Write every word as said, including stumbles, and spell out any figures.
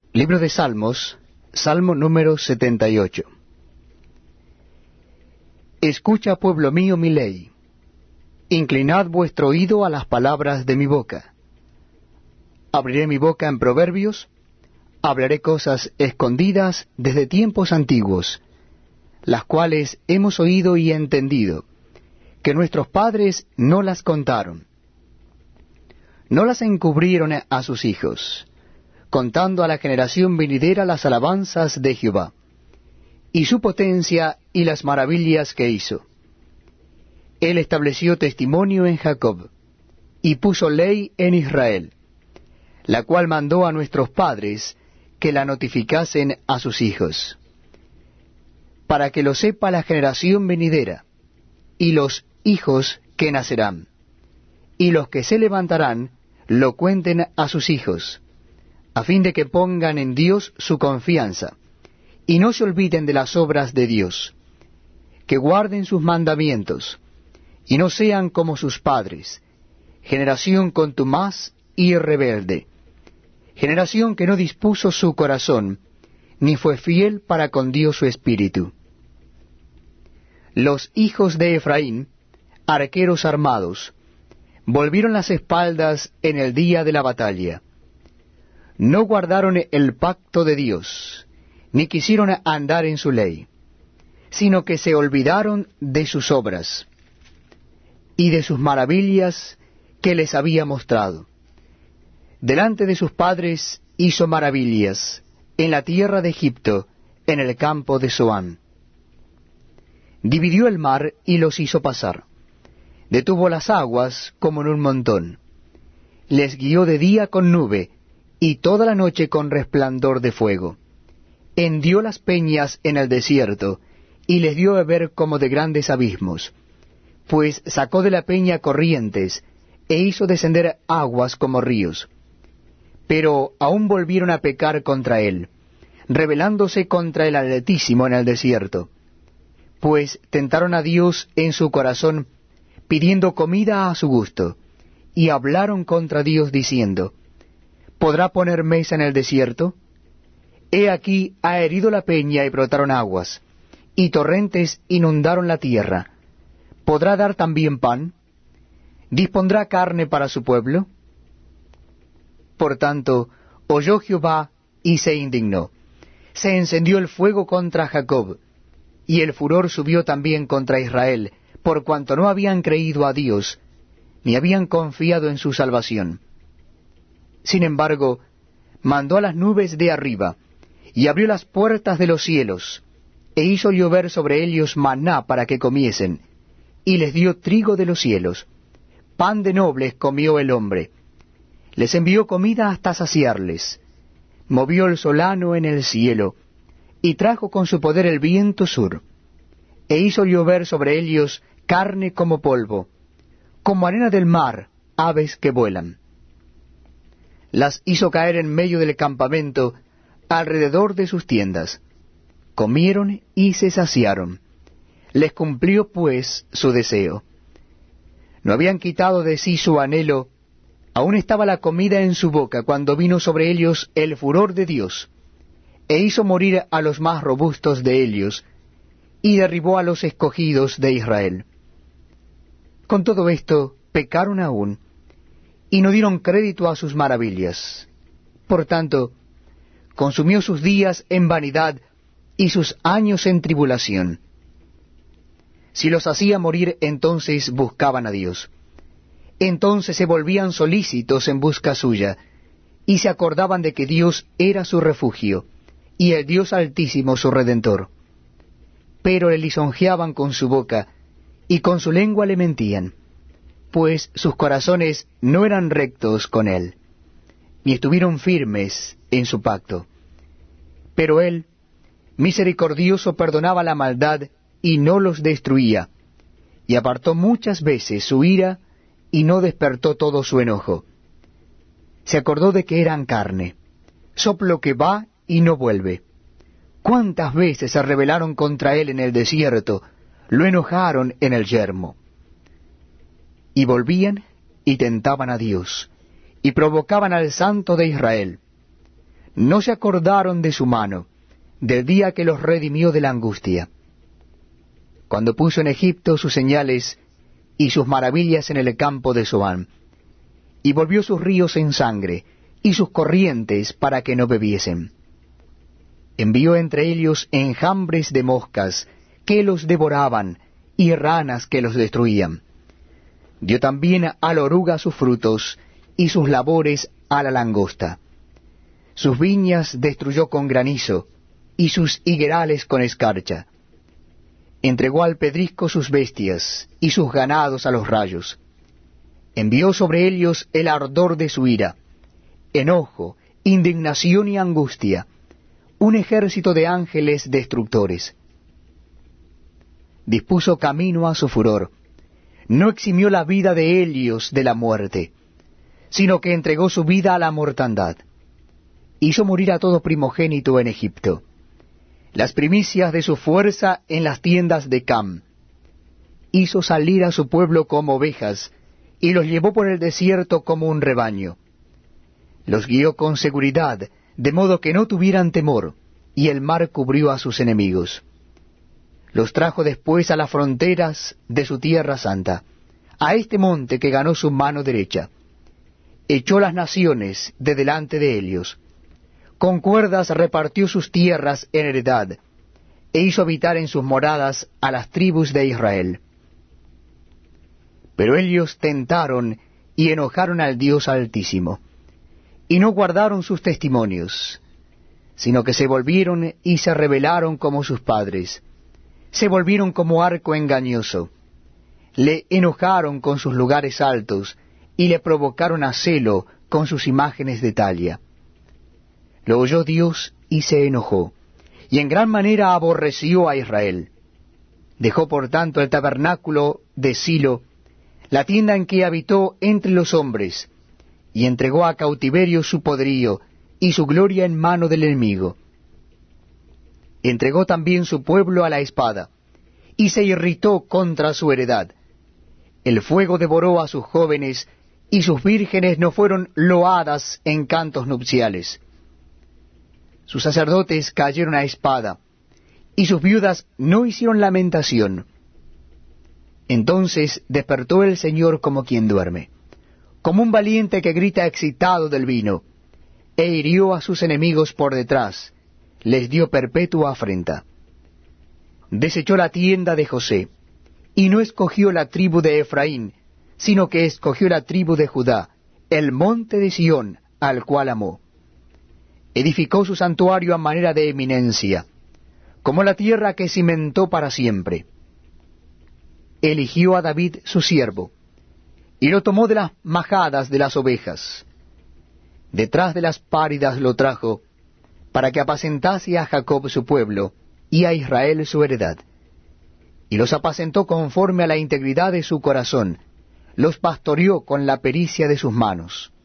Libro de Salmos, Salmo número setenta y ocho. Escucha, pueblo mío, mi ley. Inclinad vuestro oído a las palabras de mi boca. Abriré mi boca en proverbios, hablaré cosas escondidas desde tiempos antiguos, las cuales hemos oído y entendido, que nuestros padres no las contaron. No las encubrieron a sus hijos, contando a la generación venidera las alabanzas de Jehová, y su potencia y las maravillas que hizo. Él estableció testimonio en Jacob, y puso ley en Israel, la cual mandó a nuestros padres que la notificasen a sus hijos, para que lo sepa la generación venidera, y los hijos que nacerán, y los que se levantarán lo cuenten a sus hijos, a fin de que pongan en Dios su confianza, y no se olviden de las obras de Dios, que guarden sus mandamientos, y no sean como sus padres, generación contumaz y rebelde, generación que no dispuso su corazón, ni fue fiel para con Dios su espíritu. Los hijos de Efraín, arqueros armados, volvieron las espaldas en el día de la batalla. No guardaron el pacto de Dios, ni quisieron andar en su ley, sino que se olvidaron de sus obras y de sus maravillas que les había mostrado. Delante de sus padres hizo maravillas, en la tierra de Egipto, en el campo de Zoán. Dividió el mar y los hizo pasar. Detuvo las aguas como en un montón. Les guió de día con nube, y toda la noche con resplandor de fuego. Hendió las peñas en el desierto, y les dio a beber como de grandes abismos. Pues sacó de la peña corrientes, e hizo descender aguas como ríos. Pero aún volvieron a pecar contra él, rebelándose contra el Altísimo en el desierto. Pues tentaron a Dios en su corazón, pidiendo comida a su gusto, y hablaron contra Dios diciendo, ¿podrá poner mesa en el desierto? He aquí ha herido la peña y brotaron aguas, y torrentes inundaron la tierra. ¿Podrá dar también pan? ¿Dispondrá carne para su pueblo? Por tanto, oyó Jehová y se indignó. Se encendió el fuego contra Jacob, y el furor subió también contra Israel, por cuanto no habían creído a Dios, ni habían confiado en su salvación. Sin embargo, mandó a las nubes de arriba, y abrió las puertas de los cielos, e hizo llover sobre ellos maná para que comiesen, y les dio trigo de los cielos. Pan de nobles comió el hombre. Les envió comida hasta saciarles. Movió el solano en el cielo, y trajo con su poder el viento sur, e hizo llover sobre ellos carne como polvo, como arena del mar, aves que vuelan. Las hizo caer en medio del campamento, alrededor de sus tiendas. Comieron y se saciaron. Les cumplió pues su deseo. No habían quitado de sí su anhelo, aún estaba la comida en su boca cuando vino sobre ellos el furor de Dios, e hizo morir a los más robustos de ellos, y derribó a los escogidos de Israel. Con todo esto pecaron aún, y no dieron crédito a sus maravillas. Por tanto, consumió sus días en vanidad y sus años en tribulación. Si los hacía morir, entonces buscaban a Dios. Entonces se volvían solícitos en busca suya, y se acordaban de que Dios era su refugio, y el Dios Altísimo su Redentor. Pero le lisonjeaban con su boca, y con su lengua le mentían, pues sus corazones no eran rectos con él, ni estuvieron firmes en su pacto. Pero él, misericordioso, perdonaba la maldad, y no los destruía, y apartó muchas veces su ira, y no despertó todo su enojo. Se acordó de que eran carne, soplo que va y no vuelve. ¿Cuántas veces se rebelaron contra él en el desierto? Lo enojaron en el yermo. Y volvían y tentaban a Dios, y provocaban al Santo de Israel. No se acordaron de su mano, del día que los redimió de la angustia, cuando puso en Egipto sus señales y sus maravillas en el campo de Zoán, y volvió sus ríos en sangre, y sus corrientes para que no bebiesen. Envió entre ellos enjambres de moscas, que los devoraban, y ranas que los destruían. Dio también a la oruga sus frutos, y sus labores a la langosta. Sus viñas destruyó con granizo, y sus higuerales con escarcha. Entregó al pedrisco sus bestias, y sus ganados a los rayos. Envió sobre ellos el ardor de su ira, enojo, indignación y angustia, un ejército de ángeles destructores. Dispuso camino a su furor, no eximió la vida de Helios de la muerte, sino que entregó su vida a la mortandad. Hizo morir a todo primogénito en Egipto, las primicias de su fuerza en las tiendas de Cam. Hizo salir a su pueblo como ovejas, y los llevó por el desierto como un rebaño. Los guió con seguridad, de modo que no tuvieran temor, y el mar cubrió a sus enemigos. Los trajo después a las fronteras de su tierra santa, a este monte que ganó su mano derecha. Echó las naciones de delante de ellos. Con cuerdas repartió sus tierras en heredad, e hizo habitar en sus moradas a las tribus de Israel. Pero ellos tentaron y enojaron al Dios Altísimo, y no guardaron sus testimonios, sino que se volvieron y se rebelaron como sus padres, se volvieron como arco engañoso, le enojaron con sus lugares altos, y le provocaron a celo con sus imágenes de talla. Lo oyó Dios y se enojó, y en gran manera aborreció a Israel. Dejó por tanto el tabernáculo de Silo, la tienda en que habitó entre los hombres, y entregó a cautiverio su poderío y su gloria en mano del enemigo. Entregó también su pueblo a la espada, y se irritó contra su heredad. El fuego devoró a sus jóvenes, y sus vírgenes no fueron loadas en cantos nupciales. Sus sacerdotes cayeron a espada, y sus viudas no hicieron lamentación. Entonces despertó el Señor como quien duerme, como un valiente que grita excitado del vino, e hirió a sus enemigos por detrás, les dio perpetua afrenta. Desechó la tienda de José, y no escogió la tribu de Efraín, sino que escogió la tribu de Judá, el monte de Sión, al cual amó. Edificó su santuario a manera de eminencia, como la tierra que cimentó para siempre. Eligió a David su siervo, y lo tomó de las majadas de las ovejas. Detrás de las páridas lo trajo, para que apacentase a Jacob su pueblo, y a Israel su heredad. Y los apacentó conforme a la integridad de su corazón, los pastoreó con la pericia de sus manos.